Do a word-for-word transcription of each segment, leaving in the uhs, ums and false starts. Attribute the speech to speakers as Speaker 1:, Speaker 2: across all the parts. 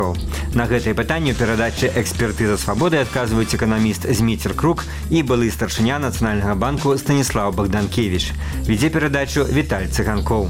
Speaker 1: На гэтае пытанне ў перадачы «Экспертыза свабоды» адказваюць эканаміст Зміцер Крук і былы старшыня Нацыянальнага банку Станіслав Богданкевич. Вядзе перадачу Віталь Цыганкоў.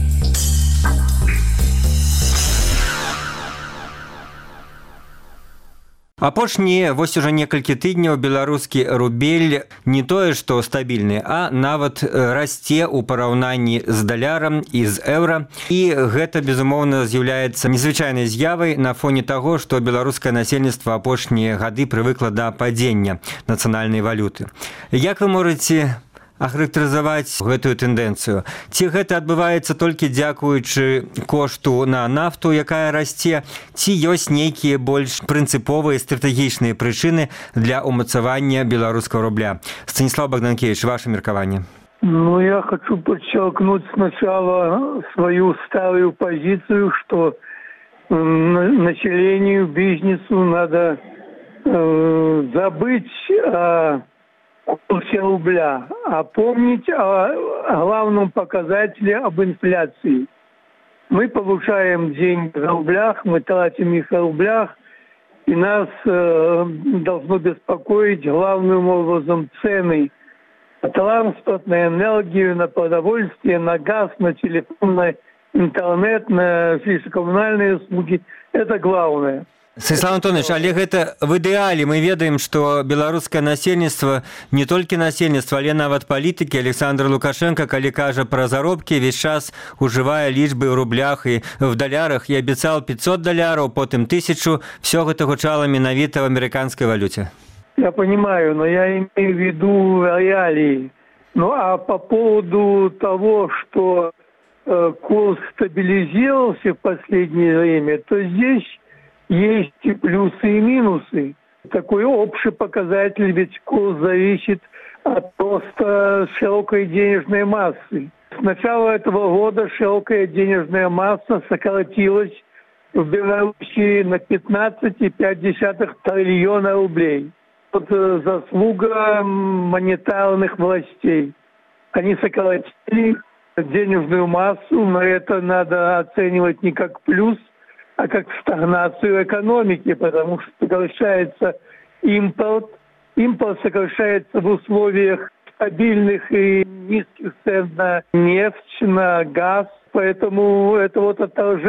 Speaker 1: Апошнія вось ужо некалькі тыдняў беларускі рубель не тое, што стабільны, а нават расце ў параўнанні з далярам і з еўра. І гэта, безумоўна, з'яўляецца незвычайнай з'явай на фоне таго, што беларускае насельніцтва апошнія гады прывыкла да падзення нацыянальнай валюты. Як вы можаце ахарактарызаваць гэтую тэндэнцыю? Ці гэта адбываецца толькі дзякуючы кошту на нафту, якая расце, ці ёсць нейкія больш прынцыповыя стратэгічныя прычыны для умацавання беларускага рубля? Станіслав Богданкевич, ваше меркаванне.
Speaker 2: Ну, я хочу подчеркнуть сначала свою старую позицию, что э, населению, бизнесу надо э, забыть о курсе рубля, а помнить о главном показателе об инфляции. Мы получаем деньги в рублях, мы тратим их в рублях, и нас э, должно беспокоить главным образом цены на транспорт, на энергию, на продовольствие, на газ, на телефон, на интернет, на коммунальные услуги. Это главное.
Speaker 1: Станіслав Антонович, але гэта в ідэале. Мы ведаем, што беларускае насельніцтва, не толькі насельніцтва, але нават палітыкі. Александр Лукашенко, калі кажа пра заробкі, весь час ужывае лічбы ў рублях і в далярах і абяцаў пятьсот даляраў, потым тысячу. Все гэта гучала менавіта в американской валюте.
Speaker 2: Я понимаю, но я имею в виду реалии. Ну а по поводу того, что э, курс стабилизировался в последнее время, то здесь есть и плюсы, и минусы. Такой общий показатель, ведь курс зависит от роста широкой денежной массы. С начала этого года широкая денежная масса сократилась в Беларуси на пятнадцать целых пять десятых триллиона рублей. Вот заслуга монетарных властей. Они сократили денежную массу, но это надо оценивать не как плюс, а как стагнацию экономики, потому что сокращается импорт. Импорт сокращается в условиях стабильных и низких цен на нефть, на газ. Поэтому это вот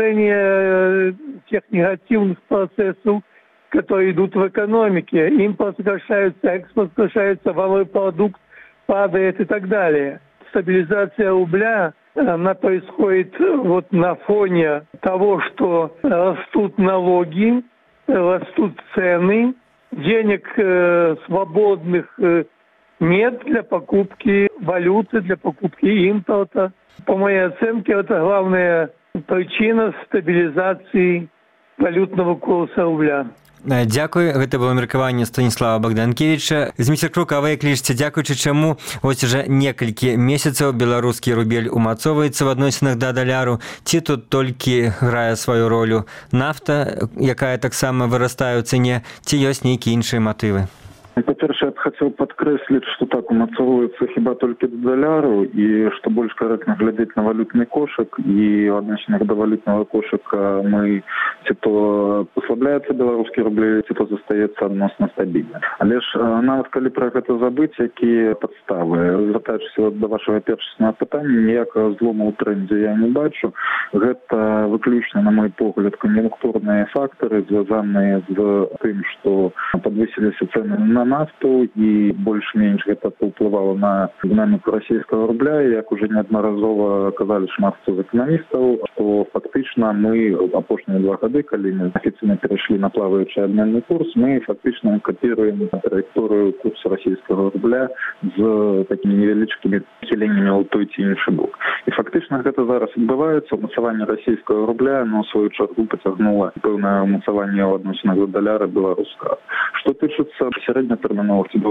Speaker 2: отражение тех негативных процессов, которые идут в экономике. Импорт сокращается, экспорт сокращается, валовый продукт падает и так далее. Стабилизация рубля, она происходит вот на фоне того, что растут налоги, растут цены, денег э, свободных э, нет для покупки валюты, для покупки импорта. По моей оценке, это главная причина стабилизации валютного курса рубля.
Speaker 1: Дзякуй, гэта было меркаванне Станіслава Богданкевича. Зміцер Крук, а вы як лічыце, дзякуючы чаму вось уже некалькі месяцаў беларускі рубель умацоўваецца в адносінах да даляру, ці тут толькі грае сваю ролю нафта, якая таксама вырастае ў цане, ці ёсць нейкія іншыя матывы?
Speaker 3: Па-першае, я б хацеў падкрэсліць, што так умацоўваецца хіба толькі да даляру, і што больш карэктна глядзець на валютны кошык, і ў адносінах да валютнага кошыка мы ці то паслабляецца беларускі рубль, ці то застаецца адносна стабільна. Але ж нават калі пра гэта забыць, якія падставы, звяртаючыся да вашага першага пытання, ніякага злому ў трендзе я не бачу. Гэта выключна, на мой погляд, кан'юнктурныя фактары, звязаныя з тым, што падвысіліся цэны на нафту, і больш-менш гэта паўплывала на дынаміку расійскага рубля. Як уже неаднаразова казалі шмат хто з эканамістаў, што фактычна мы апошнія два гады, калі мы афіцыйна перайшлі на плаваючы абменны курс, мы фактычна капіруем траекторыю курсу расійскага рубля з такімі невялічкімі хіленнямі ў той ці іншы бок. І фактычна гэта зараз адбываецца. Умацаванне расійскага рубля, но ў сваю чаргу пацягнула пэўнае умацаванне ў адносінах да даляра беларускага. Што тычыцца сярэднятэрміновых ці доўгатэрміновых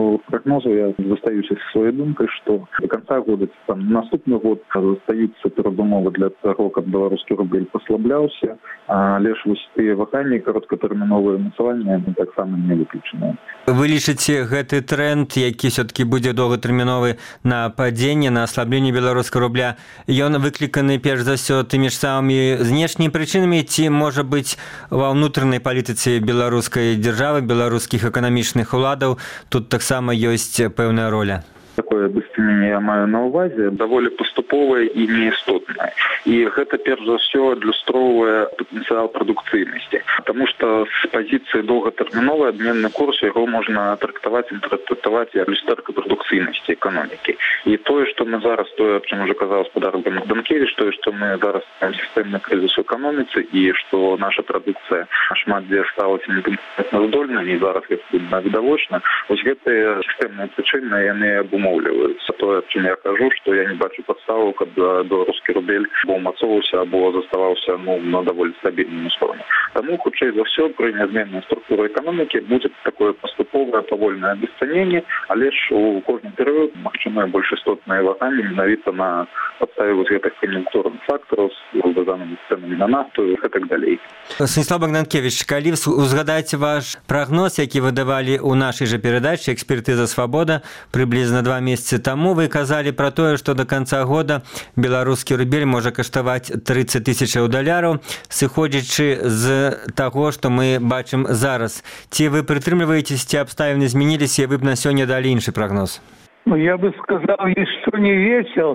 Speaker 3: новых прогнозаў, я застаюся са сваёй думкай, што до конца года, там, наступны год застаюцца перадумовы для таго, каб беларускі рубель паслабляўся, але ж вось тыя ваганні кароткатэрміновыя умацавання таксама не выключаныя.
Speaker 1: Вы лічыце гэты тренд, які все-таки будзе доўгатэрміновы на падзенне, на аслабленне беларускага рубля, ён выкліканы перш за ўсё тымі ж самымі знешнімі прычынамі, ці можа быць ва ўнутранай палітыцы беларускай дзяржавы, беларускіх эканамічных уладаў тут таксама ёсць пэўная роля?
Speaker 3: Такое абысцэнне я маю на ўвазе даволі паступовае і неістотнае. І гэта перш за ўсё адлюстроўвае патэнцыял прадукцыйнасці. Таму што з пазіцыі доўгатэрміновай абменны курс яго можна трактаваць, інтэрпрэтаваць як люстэрка прадукцыйнасці эканомікі. І тое, што мы зараз, тое, аб чым ужо казаў спадар Богданкевіч, тое, што мы зараз маем сістэмны крызіс у эканоміцы і што наша прадукцыя шмат дзе сталася неканкурэнтаздольнай, і зараз гэта відавочна. Вось гэтыя сістэмныя прычыны, яны абумоўліваюцца. Тое, аб чым я кажу, што я не бачу падставу, каб беларускі рубель або умацоўваўся, або заставаўся ну, на даволі стабільным узроўні. Таму, хутчэй за ўсё, пры нязменнай структуры эканомікі будзе такое паступовае павольнае абесцаненне, але ж у кожны перыяд магчымыя больш істотныя ваганні менавіта на падставе вось гэтых кан'юнктурных фактараў з звязанымі з цэнамі на нафту і гэтак далей.
Speaker 1: Станіслав Богданкевіч, калі узгадаць ваш прагноз, які вы давалі ў нашай жа перадачы «Экспертыза свабода» прыблізна два месяцы таму, вы казалі пра тое, што до канца года беларускі рубель можа каштаваць трыццаць тысячаў даляраў, сыходзячы з таго, што мы бачым зараз. Ці вы прытрымліваецеся, ці абставіны змяніліся, і вы б на сёння далі іншы прагноз?
Speaker 2: Ну, я бы сказал, еще не вечер,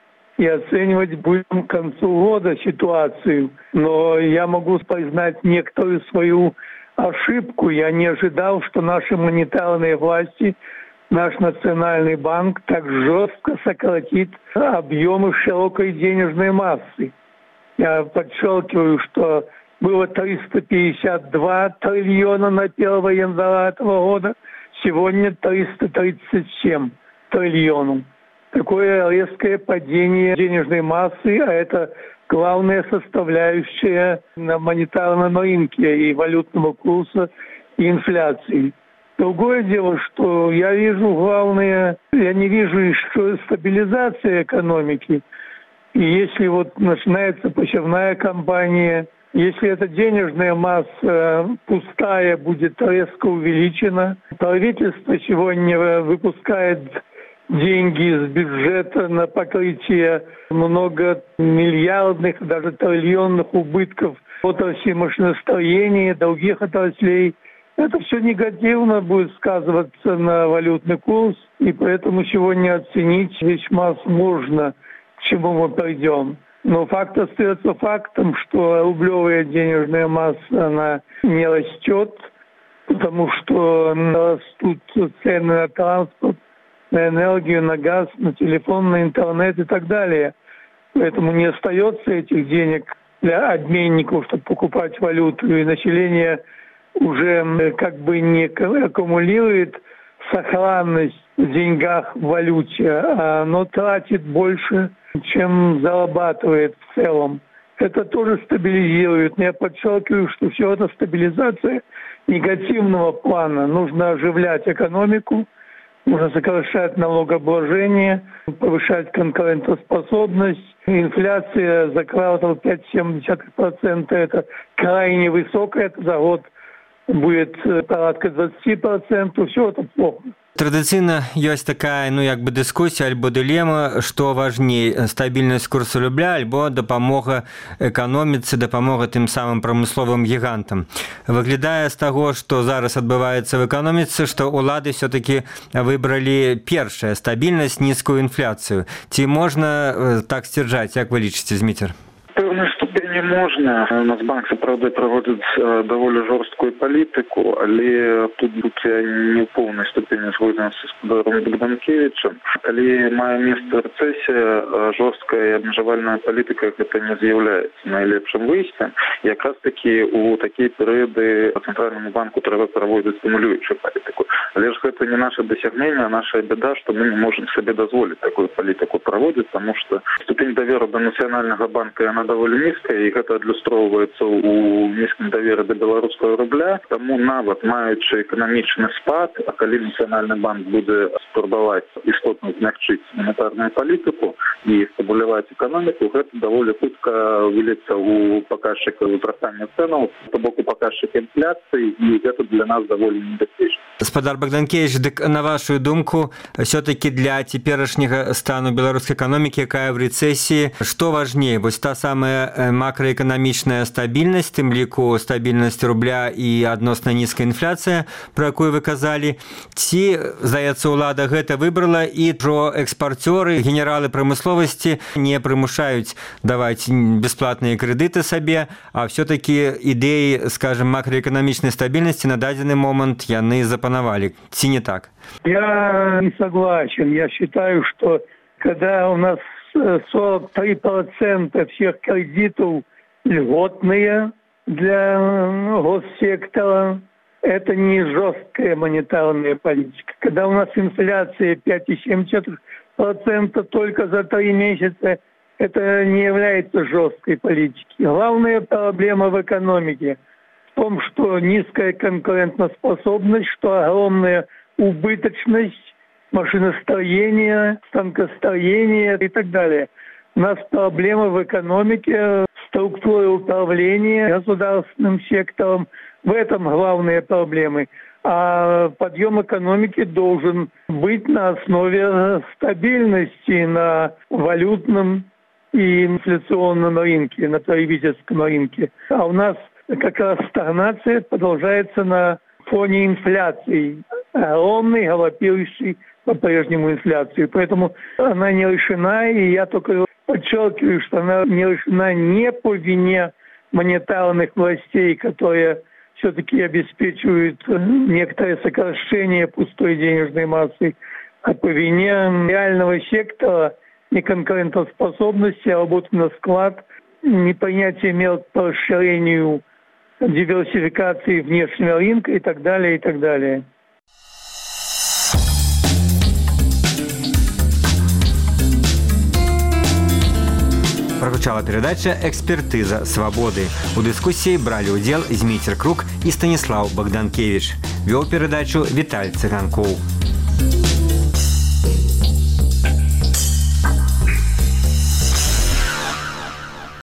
Speaker 2: и оценивать будем к концу года ситуацию. Но я могу признать некоторую свою ошибку. Я не ожидал, что наши монетарные власти, наш Национальный банк так жестко сократит объемы широкой денежной массы. Я подчеркиваю, что было триста пятьдесят два триллиона на первого января этого года, сегодня триста тридцать семь триллионов. Такое резкое падение денежной массы, а это главная составляющая на монетарном рынке и валютного курса, и инфляции. Другое дело, что я вижу главное, я не вижу еще стабилизации экономики. И если вот начинается посевная кампания, если эта денежная масса пустая будет резко увеличена, правительство сегодня выпускает деньги из бюджета на покрытие многомиллиардных, даже триллионных убытков отрасли машиностроения и других отраслей. Это все негативно будет сказываться на валютный курс, и поэтому сегодня оценить весьма сложно, к чему мы придем. Но факт остается фактом, что рублевая денежная масса, она не растет, потому что растут цены на транспорт, на энергию, на газ, на телефон, на интернет и так далее. Поэтому не остается этих денег для обменников, чтобы покупать валюту, и население уже как бы не аккумулирует сохранность в деньгах в валюте, а оно тратит больше, чем зарабатывает в целом. Это тоже стабилизирует. Но я подчеркиваю, что все это стабилизация негативного плана. Нужно оживлять экономику, нужно сокращать налогообложение, повышать конкурентоспособность. Инфляция за квартал пять целых семь десятых процента. Это крайне высокая, это за год будет порядка двадцать процентов. Все это плохо.
Speaker 1: Традыцыйна ёсць такая, ну, як бы дыскусія альбо дылема, што важней, стабільнасць курсу рубля альбо дапамога эканоміцы, дапамога тым самым прамысловым гігантам. Выглядае з таго, што зараз адбываецца в эканоміцы, што ўлады все-таки выбралі першае, стабільнасць, нізкую інфляцыю. Ці можна так сцвярджаць, як вы лічыце, Зміцер?
Speaker 3: Пэўнай ступені можна. Нацбанк, сапраўды, праводзіць даволі жорсткую палітыку, але тут будь я не ў поўнай ступені згоден са спадаром Богданкевічам. Калі мае месца рэцэсія, жорсткая і абмежавальная палітыка гэта не з'яўляецца найлепшым выйсцем. Якраз такі у такія перыяды цэнтральнаму банку трэба праводзіць стымулюючую палітыку. Але ж гэта не наша дасягненне, а наша бяда, што мы не можам сабе дазволіць такую палітыку праводзіць, таму што ступень даверу да нацыянальнага банка яна даволі нізкая, і гэта адлюстроўваецца ў нізкім даверы да беларускага рубля. Таму нават маючы эканамічны спад, а калі нацыянальны банк будзе спрабаваць істотна змягчыць манетарную палітыку і стабілізаваць эканоміку, гэта даволі хутка выльецца ў паказчык узрастання цэнаў, то бок у паказчык інфляцыі, і гэта для нас даволі небяспечна.
Speaker 1: Спадар Богданкевич, дык на вашу думку, все-таки для цяперашняга стану беларускай эканомікі, якая в рэцэсіі, што важней? Вось та самая макраэканамічная стабільнасць, тым ліку стабільнасць рубля і адносна нізкая інфляцыя, про якую вы казалі, ці, здаецца, улада гэта выбрала, і про экспарцёры, генералы прамысловасці не прымушаюць даваць бесплатныя крэдыты сабе, а все-таки ідэі, скажем, макраэканамічнай стабільнасці на дадзены момант яны запанавалі. Ці не так?
Speaker 2: Я не согласен. Я считаю, что когда у нас сорок три процента всех кредитов льготные для госсектора, это не жесткая монетарная политика. Когда у нас инфляция пять целых семь десятых процента только за три месяца, это не является жесткой политикой. Главная проблема в экономике в том, что низкая конкурентоспособность, что огромная убыточность машиностроения, станкостроения и так далее. У нас проблема в экономике, структуре управления государственным сектором. В этом главные проблемы. А подъем экономики должен быть на основе стабильности на валютном и инфляционном рынке, на потребительском рынке. А у нас как раз стагнация продолжается на фоне инфляции. Огромной, галопирующей по-прежнему инфляции. Поэтому она не решена, и я только подчеркиваю, что она не решена не по вине монетарных властей, которые все-таки обеспечивают некоторое сокращение пустой денежной массы, а по вине реального сектора, неконкурентоспособности, работы на склад, непринятия мер по расширению диверсификации внешнего рынка и так далее, и так далее.
Speaker 1: Прагучала перадача «Экспертыза свабоды». У дыскусіі бралі ўдзел Зміцер Крук і Станіслаў Богданкевич. Вёў перадачу Віталь Цыганкоў.